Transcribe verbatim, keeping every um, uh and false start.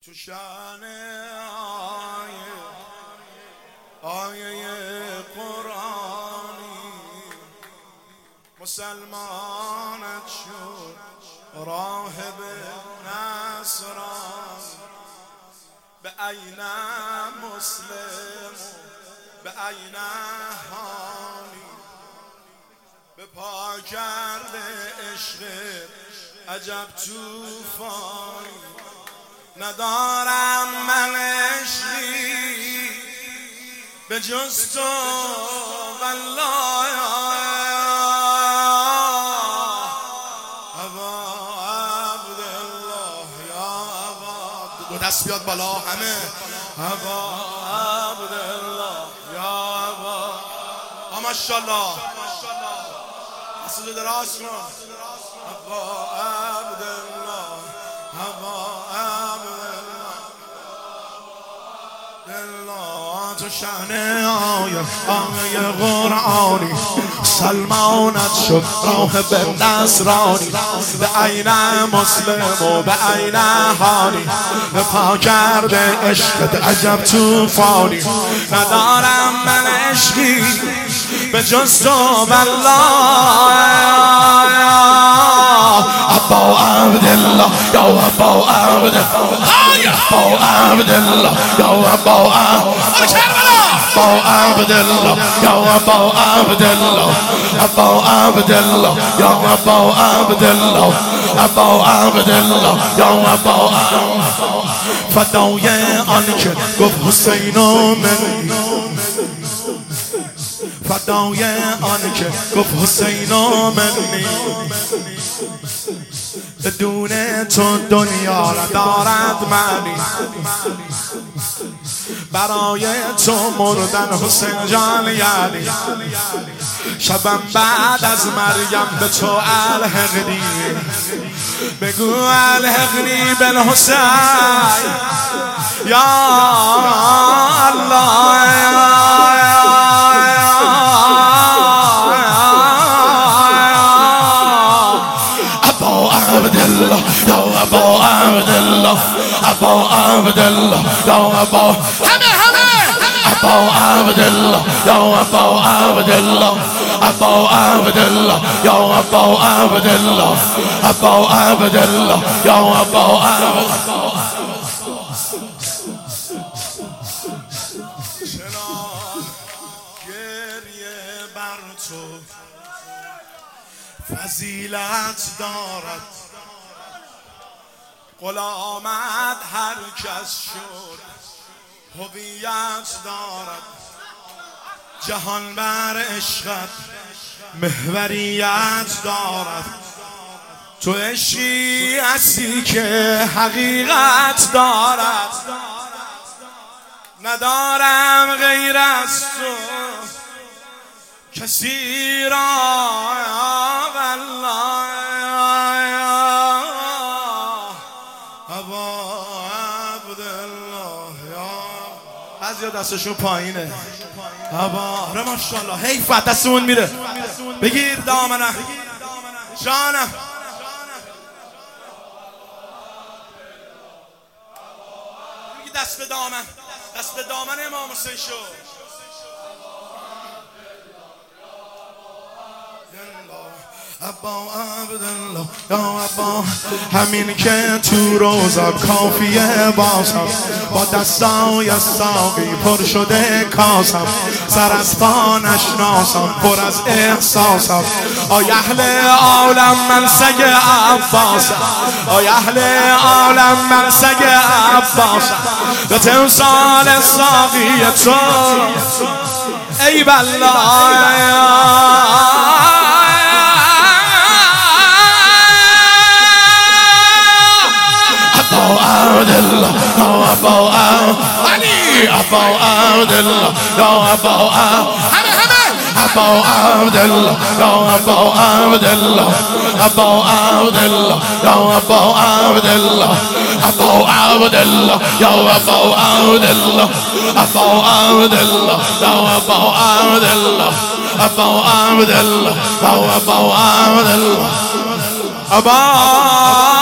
تو شأن آیه آیه قرآنی مسلمانت شد راهب نصران به عین مسلم به عین حالی به پا کرده عشق عجب توفانی ندارم من عشقی به جز تو والله ابا عبدالله یا ابا دو دست بیاد بالا همه ابا عبدالله یا ابا ماشاءالله دستو دراز کن ابا عبدالله ابا تو شأن آیه آیه قرآنی سلمانت شد راهب نصرانی به عین مسلم و به عین حالی به پا کرده عشقت عجب توفانی ندارم من عشقی به جز تو والله ابا عبدالله یا ابا عبدالله یا ابا عبدالله یا ابا ابا عبدالله یا ابا عبدالله ابا عبدالله یا ابا عبدالله ابا عبدالله یا ابا فدای آنکه گفت حسین و منی فدای آنکه گفت حسین و منی بدون تو دنیا را دارد معنی برای تو مردن حسین جان یعنی شبم بعد از مریم به تو الحقنی بگو الحقنی بالحسین یا الله عبدالله یا ابا عبدالله ابا عبدالله یا ابا همه همه ابا عبدالله یا ابا عبدالله ابا عبدالله یا ابا عبدالله ابا عبدالله یا ابا عبدالله گریه بر تو فضیلت دارد غلامت هر کس شد هویت دارد جهان بر عشقت محوریت دارد تو عشقی هستی که حقیقت دارد ندارم غیر از تو کسی را والله ابا عبدالله یا بعضیا دستشون پایینه ابا آره ماشاءالله حیفت دستمون میره بگیر دامنه جانم بگیر دست به دامن دست به دامن امام حسین شو ابا عبدالله یا ابا همین که تو روزم کافیه بازم با دستای ساقی پر شده کاسم سر از پا نشناسم پر از احساسم آی اهل عالم من سگ عباسم آی اهل عالم من سگ عباسم به تمثال ساقی تو ای بالله عبدالله یا ابا علی ابا عبدالله یا ابا همه همه ابا عبدالله یا ابا عبدالله ابا عبدالله یا ابا عبدالله ابا عبدالله یا ابا عبدالله ابا عبدالله یا ابا عبدالله ابا عبدالله یا ابا عبدالله ابا